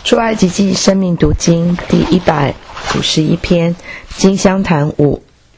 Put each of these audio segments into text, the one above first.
出埃及记生命读经第151篇，金香坛5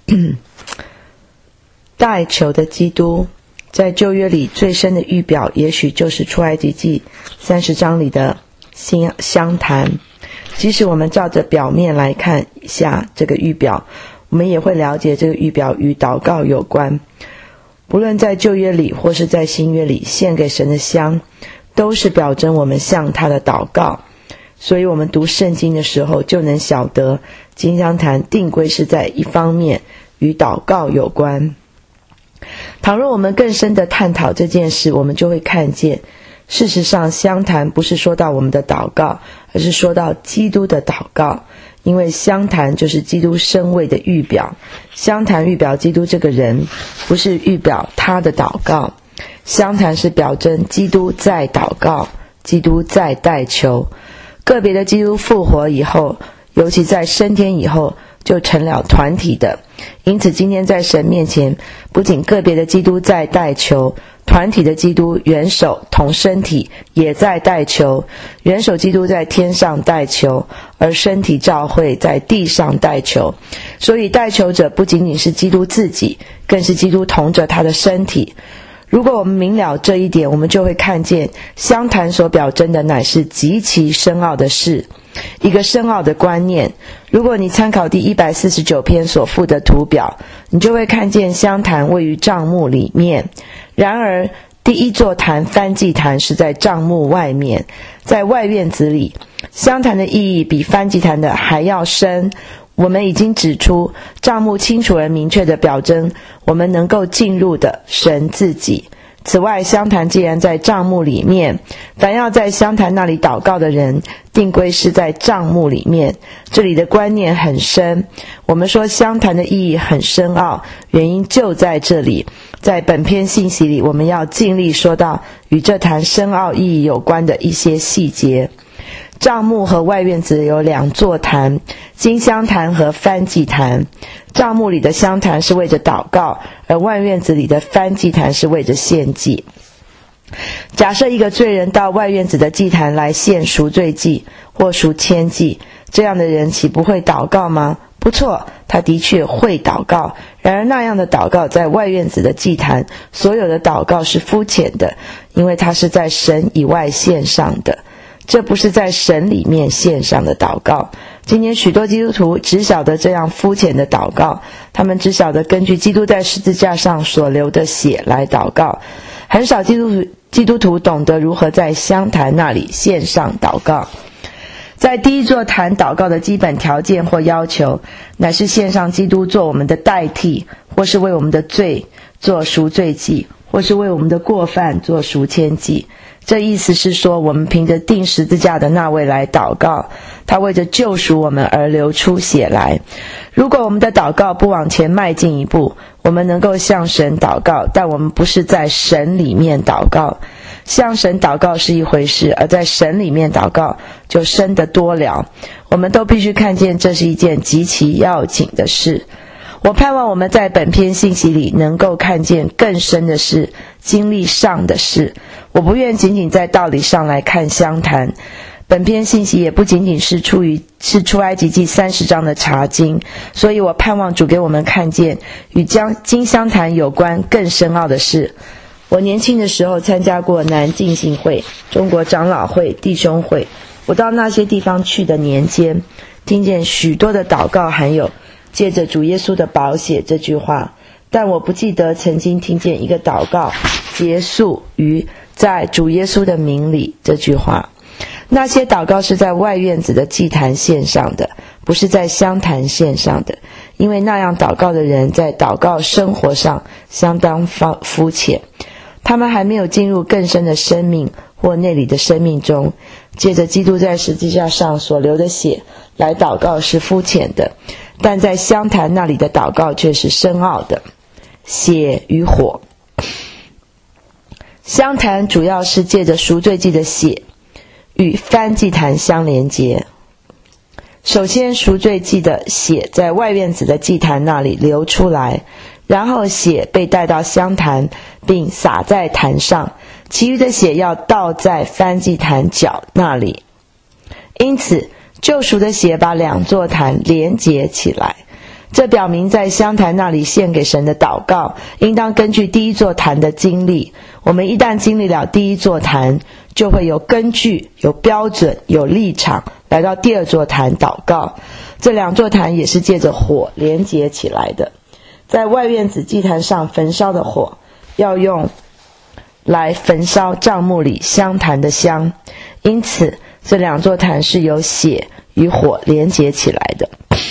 代求的基督。在旧约里最深的预表，也许就是出埃及记30章里的香坛。即使我们照着表面来看一下这个预表，我们也会了解这个预表与祷告有关。不论在旧约里或是在新约里，献给神的香都是表征我们向他的祷告。所以我们读圣经的时候就能晓得，金香坛定规是在一方面与祷告有关。倘若我们更深的探讨这件事，我们就会看见，事实上香坛不是说到我们的祷告，而是说到基督的祷告。因为香坛就是基督身位的预表，香坛预表基督这个人，不是预表他的祷告。香坛是表征基督在祷告，基督在代求。个别的基督复活以后，尤其在升天以后，就成了团体的。因此今天在神面前，不仅个别的基督在代求，团体的基督元首同身体也在代求。元首基督在天上代求，而身体教会在地上代求。所以代求者不仅仅是基督自己，更是基督同着他的身体。如果我们明了这一点，我们就会看见香坛所表征的乃是极其深奥的事，一个深奥的观念。如果你参考第149篇所附的图表，你就会看见香坛位于帐幕里面。然而第一座坛燔祭坛是在帐幕外面，在外院子里。香坛的意义比燔祭坛的还要深。我们已经指出，帐幕清楚而明确地表征我们能够进入的神自己。此外，香坛既然在帐幕里面，凡要在香坛那里祷告的人，定规是在帐幕里面。这里的观念很深。我们说香坛的意义很深奥，原因就在这里。在本篇信息里，我们要尽力说到与这坛深奥意义有关的一些细节。帐幕和外院子有2座坛，金香坛和燔祭坛。帐幕里的香坛是为着祷告，而外院子里的燔祭坛是为着献祭。假设一个罪人到外院子的祭坛来献赎罪祭或赎愆祭，这样的人岂不会祷告吗？不错，他的确会祷告。然而那样的祷告在外院子的祭坛，所有的祷告是肤浅的，因为他是在神以外献上的。这不是在神里面献上的祷告。今天许多基督徒只晓得这样肤浅的祷告，他们只晓得根据基督在十字架上所流的血来祷告。很少基督徒懂得如何在香坛那里献上祷告。在第一座坛祷告的基本条件或要求，乃是献上基督做我们的代替，或是为我们的罪做赎罪祭，或是为我们的过犯做赎愆祭。这意思是说，我们凭着钉十字架的那位来祷告，他为着救赎我们而流出血来。如果我们的祷告不往前迈进一步，我们能够向神祷告，但我们不是在神里面祷告。向神祷告是一回事，而在神里面祷告就深得多了。我们都必须看见这是一件极其要紧的事。我盼望我们在本篇信息里能够看见更深的事，经历上的事。我不愿仅仅在道理上来看香坛。本篇信息也不仅仅是出埃及记30章的查经，所以我盼望主给我们看见与金香坛有关更深奥的事。我年轻的时候参加过南浸信会、中国长老会、弟兄会。我到那些地方去的年间，听见许多的祷告，还有借着主耶稣的宝血这句话，但我不记得曾经听见一个祷告结束于在主耶稣的名里这句话。那些祷告是在外院子的祭坛献上的，不是在香坛献上的，因为那样祷告的人在祷告生活上相当肤浅，他们还没有进入更深的生命或内里的生命中。借着基督在十字架上所流的血来祷告是肤浅的，但在香坛那里的祷告却是深奥的。血与火。香坛主要是借着赎罪祭的血与燔祭坛相连结。首先，赎罪祭的血在外院子的祭坛那里流出来，然后血被带到香坛并洒在坛上，其余的血要倒在燔祭坛角那里。 因此救赎的血把两座坛连结起来。这表明在香坛那里献给神的祷告应当根据第一座坛的经历。我们一旦经历了第一座坛，就会有根据、有标准、有立场来到第二座坛祷告。这两座坛也是借着火连结起来的。在外院子祭坛上焚烧的火要用来焚烧帐幕里香坛的香，因此这两座坛是由血与火连结起来的。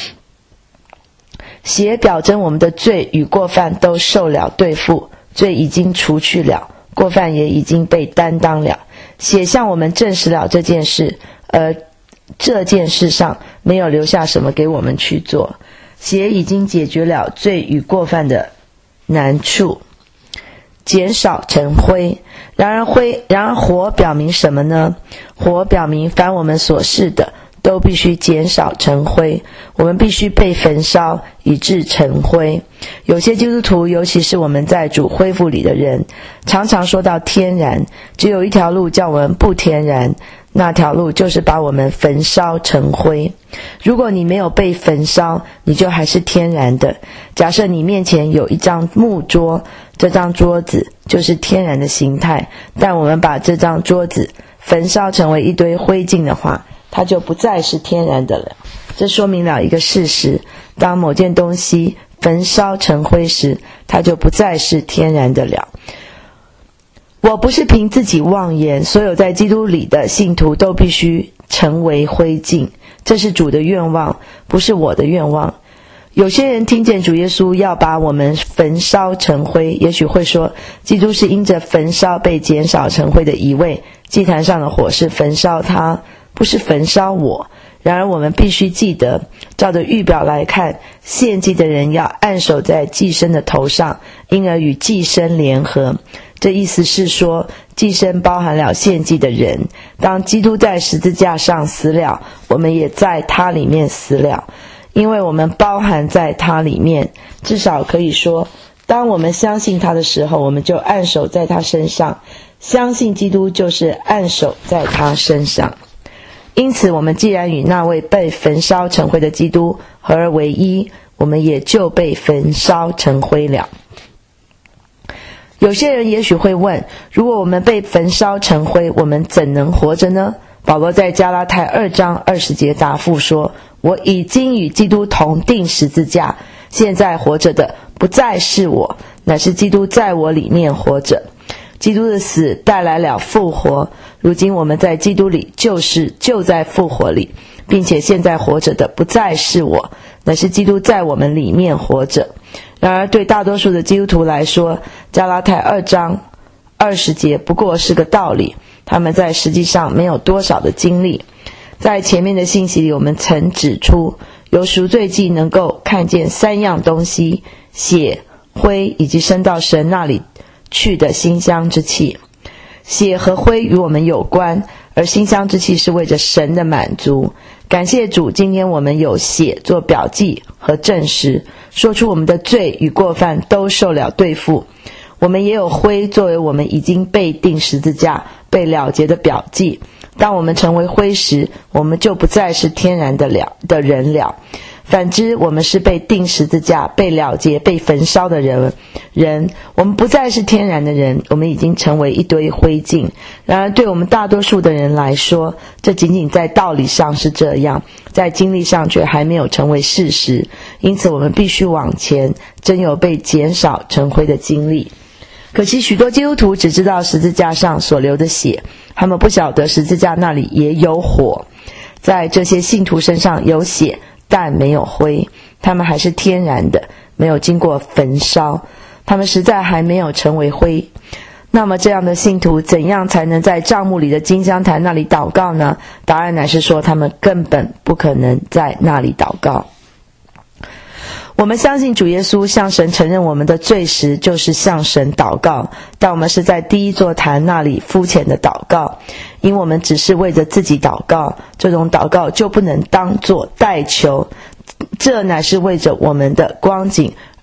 血表征我们的罪与过犯都受了对付，罪已经除去了，过犯也已经被担当了。血向我们证实了这件事，而这件事上没有留下什么给我们去做。血已经解决了罪与过犯的难处，减少成灰。然而火表明什么呢？火表明凡我们所示的都必须减少成灰，我们必须被焚烧以致成灰。有些基督徒，尤其是我们在主恢复里的人，常常说到天然，只有一条路叫我们不天然，那条路就是把我们焚烧成灰。如果你没有被焚烧，你就还是天然的。假设你面前有一张木桌，这张桌子就是天然的形态，但我们把这张桌子焚烧成为一堆灰烬的话，它就不再是天然的了。这说明了一个事实，当某件东西焚烧成灰时，它就不再是天然的了。我不是凭自己妄言，所有在基督里的信徒都必须成为灰烬，这是主的愿望，不是我的愿望。有些人听见主耶稣要把我们焚烧成灰，也许会说，基督是因着焚烧被减少成灰的一位，祭坛上的火是焚烧他，不是焚烧我。然而我们必须记得，照着预表来看，献祭的人要按手在祭牲的头上，因而与祭牲联合。这意思是说，祭牲包含了献祭的人。当基督在十字架上死了，我们也在他里面死了，因为我们包含在他里面。至少可以说，当我们相信他的时候，我们就按手在他身上。相信基督就是按手在他身上。因此我们既然与那位被焚烧成灰的基督合而为一，我们也就被焚烧成灰了。有些人也许会问，如果我们被焚烧成灰，我们怎能活着呢？保罗在加拉太2章20节答复说，我已经与基督同定十字架，现在活着的不再是我，乃是基督在我里面活着。基督的死带来了复活，如今我们在基督里就在复活里，并且现在活着的不再是我，乃是基督在我们里面活着。然而对大多数的基督徒来说，加拉太2章20节不过是个道理，他们在实际上没有多少的经历。在前面的信息里，我们曾指出，由赎罪祭能够看见3样东西：血、灰以及升到神那里去的馨香之气。血和灰与我们有关，而馨香之气是为着神的满足。感谢主，今天我们有血做表记和证实，说出我们的罪与过犯都受了对付。我们也有灰作为我们已经被钉十字架被了结的表记。当我们成为灰时，我们就不再是天然的人了。反之，我们是被钉十字架、被了结、被焚烧的人，我们不再是天然的人，我们已经成为一堆灰烬。然而对我们大多数的人来说，这仅仅在道理上是这样，在经历上却还没有成为事实。因此我们必须往前，真有被减少成灰的经历。可惜许多基督徒只知道十字架上所流的血，他们不晓得十字架那里也有火。在这些信徒身上有血，但没有灰，他们还是天然的，没有经过焚烧，他们实在还没有成为灰。那么这样的信徒怎样才能在帐幕里的金香坛那里祷告呢？答案乃是说，他们根本不可能在那里祷告。我们相信主耶稣向神承认我们的罪时，就是向神祷告，但我们是在第一座坛那里肤浅的祷告，因我们只是为着自己祷告，这种祷告就不能当作代求，这乃是为着我们的光景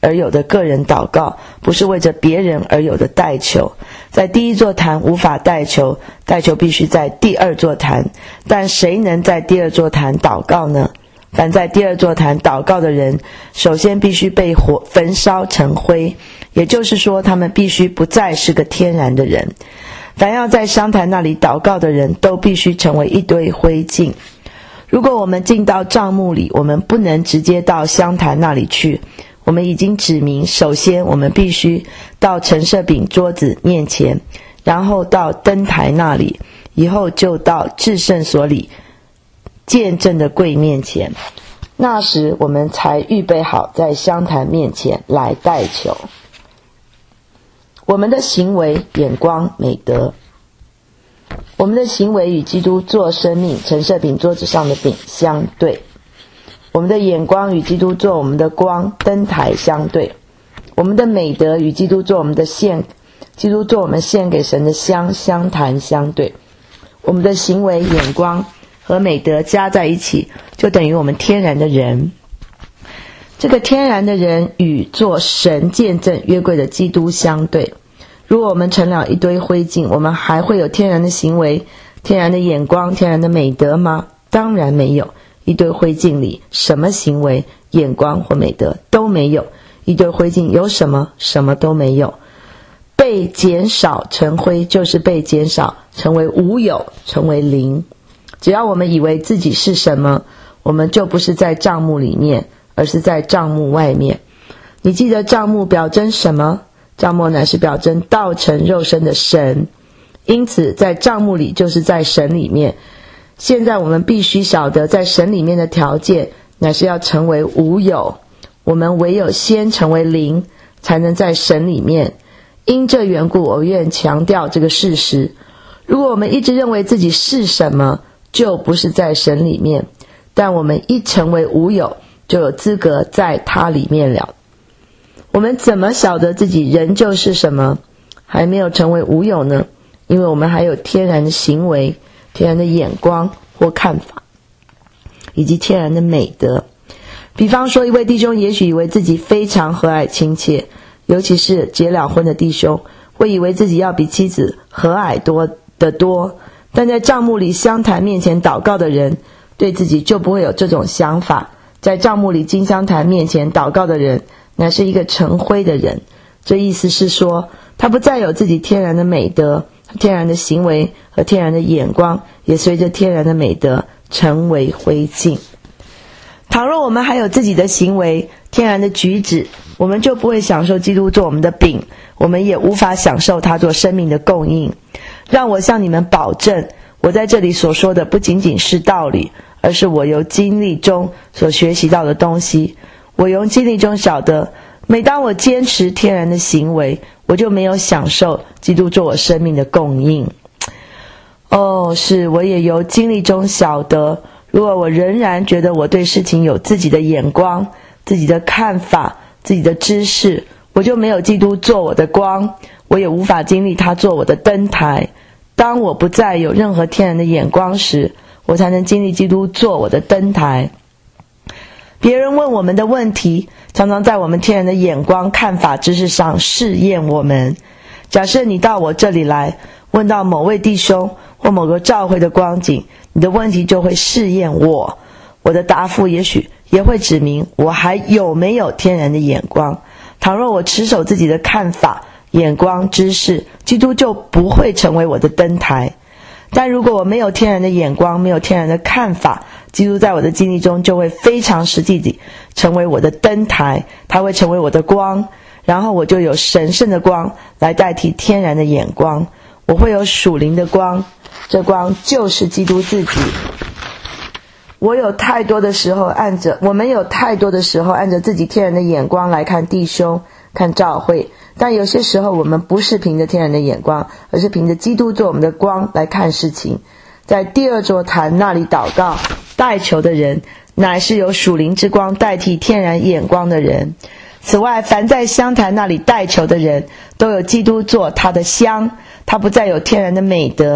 而有的个人祷告，不是为着别人而有的代求。在第一座坛无法代求，代求必须在第二座坛。但谁能在第二座坛祷告呢？凡在第二座坛祷告的人，首先必须被火焚烧成灰，也就是说，他们必须不再是个天然的人。凡要在香坛那里祷告的人，都必须成为一堆灰烬。如果我们进到帐幕里，我们不能直接到香坛那里去。我们已经指明，首先我们必须到陈设饼桌子面前，然后到灯台那里，以后就到至圣所里见证的柜面前。那时我们才预备好在香坛面前来代求。我们的行为、眼光、美德，我们的行为与基督做生命陈设饼桌子上的饼相对，我们的眼光与基督做我们的光灯台相对，我们的美德与基督做我们的基督做我们献给神的香坛相对。我们的行为、眼光和美德加在一起，就等于我们天然的人。这个天然的人与做神见证约柜的基督相对。如果我们成了一堆灰烬，我们还会有天然的行为、天然的眼光、天然的美德吗？当然没有。一堆灰烬里，什么行为、眼光或美德都没有。一堆灰烬有什么？什么都没有。被减少成灰，就是被减少成为无有，成为零。只要我们以为自己是什么，我们就不是在帐幕里面，而是在帐幕外面。你记得帐幕表征什么？帐幕乃是表征道成肉身的神，因此在帐幕里就是在神里面。现在我们必须晓得，在神里面的条件乃是要成为无有，我们唯有先成为零，才能在神里面。因这缘故，我愿强调这个事实。如果我们一直认为自己是什么，就不是在神里面，但我们一成为无有，就有资格在他里面了。我们怎么晓得自己仍旧是什么，还没有成为无有呢？因为我们还有天然的行为、天然的眼光或看法，以及天然的美德。比方说，一位弟兄也许以为自己非常和蔼亲切，尤其是结了婚的弟兄，会以为自己要比妻子和蔼得多，但在帐幕里香坛面前祷告的人，对自己就不会有这种想法。在帐幕里金香坛面前祷告的人，乃是一个成灰的人。这意思是说，他不再有自己天然的美德、天然的行为和天然的眼光，也随着天然的美德成为灰烬。倘若我们还有自己的行为、天然的举止，我们就不会享受基督做我们的饼，我们也无法享受他做生命的供应。让我向你们保证，我在这里所说的不仅仅是道理，而是我由经历中所学习到的东西。我由经历中晓得，每当我坚持天然的行为，我就没有享受基督做我生命的供应。是，我也由经历中晓得，如果我仍然觉得我对事情有自己的眼光、自己的看法、自己的知识，我就没有基督做我的光，我也无法经历他做我的灯台。当我不再有任何天然的眼光时，我才能经历基督做我的灯台。别人问我们的问题，常常在我们天然的眼光、看法、知识上试验我们。假设你到我这里来，问到某位弟兄或某个教会的光景，你的问题就会试验我。我的答复也许也会指明我还有没有天然的眼光。倘若我持守自己的看法、眼光、知识，基督就不会成为我的灯台。但如果我没有天然的眼光，没有天然的看法，基督在我的经历中就会非常实际地成为我的灯台，他会成为我的光，然后我就有神圣的光来代替天然的眼光。我会有属灵的光，这光就是基督自己。我们有太多的时候按着自己天然的眼光来看弟兄、看教会，但有些时候我们不是凭着天然的眼光，而是凭着基督做我们的光来看事情。在第二座坛那里祷告代求的人，乃是由属灵之光代替天然眼光的人。此外，凡在香坛那里代求的人，都有基督做他的香，他不再有天然的美德、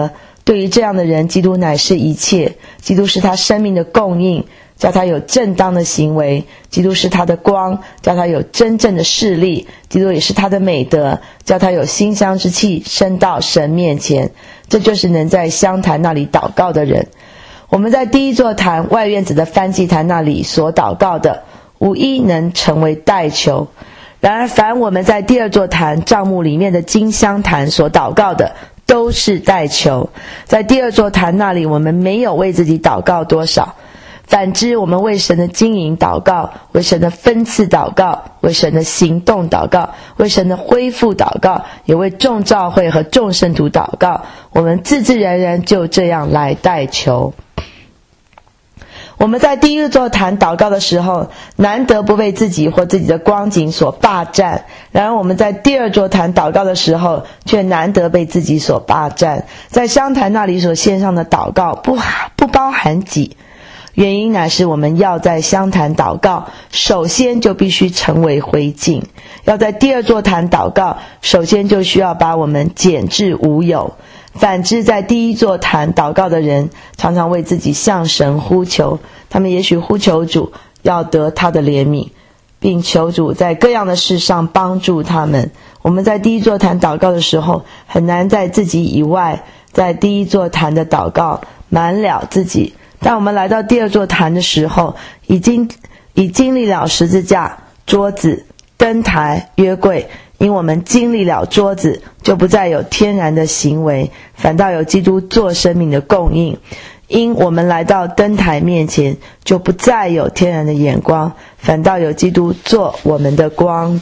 对于这样的人，基督乃是一切，基督是他生命的供应，叫他有正当的行为，基督是他的光，叫他有真正的视力，基督也是他的美德，叫他有馨香之气升到神面前。这就是能在香坛那里祷告的人。我们在第一座坛外院子的燔祭坛那里所祷告的，无一能成为代求。然而凡我们在第二座坛帐幕里面的金香坛所祷告的，都是代求。在第二座坛那里，我们没有为自己祷告多少，反之，我们为神的经营祷告，为神的分赐祷告，为神的行动祷告，为神的恢复祷告，也为众教会和众圣徒祷告。我们自自然然就这样来代求。我们在第一座坛祷告的时候，难得不被自己或自己的光景所霸占；然而我们在第二座坛祷告的时候，却难得被自己所霸占。在香坛那里所献上的祷告不包含己，原因乃是我们要在香坛祷告，首先就必须成为灰烬；要在第二座坛祷告，首先就需要把我们减至无有。反之，在第一座坛祷告的人，常常为自己向神呼求，他们也许呼求主要得他的怜悯，并求主在各样的事上帮助他们。我们在第一座坛祷告的时候，很难在自己以外，在第一座坛的祷告满了自己，但我们来到第二座坛的时候，已经历了十字架、桌子、灯台、约柜。因我们经历了桌子，就不再有天然的行为，反倒有基督做生命的供应。因我们来到灯台面前，就不再有天然的眼光，反倒有基督做我们的光。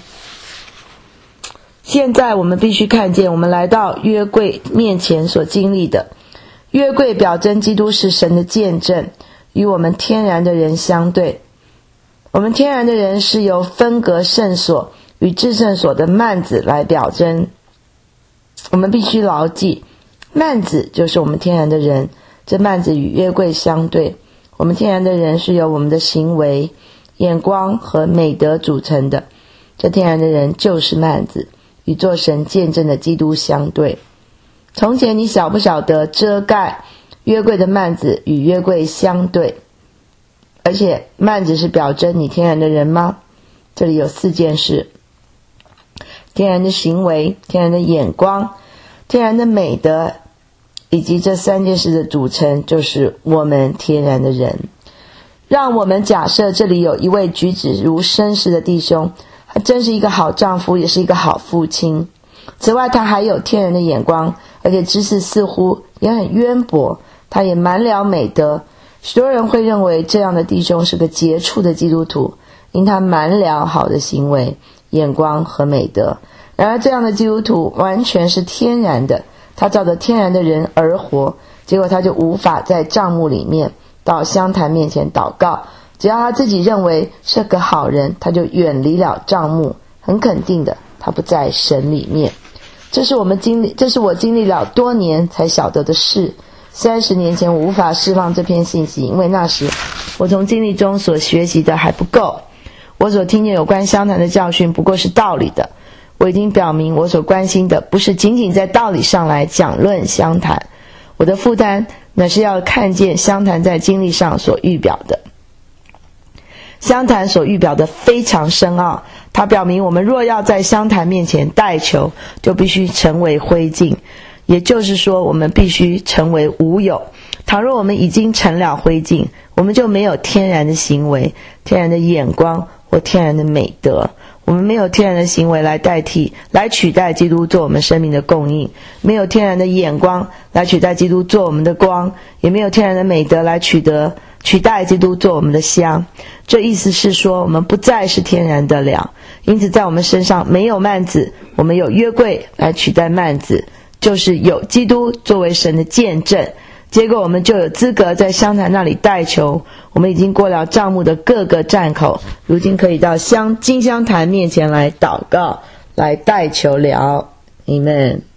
现在我们必须看见，我们来到约柜面前所经历的。约柜表征基督是神的见证，与我们天然的人相对。我们天然的人是由分隔圣所与至圣所的幔子来表征。我们必须牢记，幔子就是我们天然的人，这幔子与约柜相对。我们天然的人是由我们的行为、眼光和美德组成的，这天然的人就是幔子，与做神见证的基督相对。从前你晓不晓得遮盖约柜的幔子与约柜相对？而且幔子是表征你天然的人吗？这里有4件事：天然的行为、天然的眼光、天然的美德，以及这3件事的组成就是我们天然的人。让我们假设这里有一位举止如绅士的弟兄，他真是一个好丈夫，也是一个好父亲。此外，他还有天然的眼光，而且知识似乎也很渊博，他也满了美德。许多人会认为这样的弟兄是个杰出的基督徒，因他满了好的行为、眼光和美德。然而这样的基督徒完全是天然的，他照着天然的人而活，结果他就无法在帐幕里面到香坛面前祷告。只要他自己认为是个好人，他就远离了帐幕，很肯定的，他不在神里面。这是我经历了多年才晓得的事。30年前我无法释放这篇信息，因为那时我从经历中所学习的还不够。我所听见有关香坛的教训不过是道理的。我已经表明，我所关心的不是仅仅在道理上来讲论香坛，我的负担乃是要看见香坛在经历上所预表的。香坛所预表的非常深奥，它表明我们若要在香坛面前代求，就必须成为灰烬，也就是说我们必须成为无有。倘若我们已经成了灰烬，我们就没有天然的行为、天然的眼光或天然的美德。我们没有天然的行为来取代基督做我们生命的供应，没有天然的眼光来取代基督做我们的光，也没有天然的美德来取代基督做我们的香。这意思是说，我们不再是天然的了。因此在我们身上没有幔子，我们有约柜来取代幔子，就是有基督作为神的见证。结果我们就有资格在香坛那里代求。我们已经过了帐幕的各个站口，如今可以到金香坛面前来祷告，来代求了。Amen。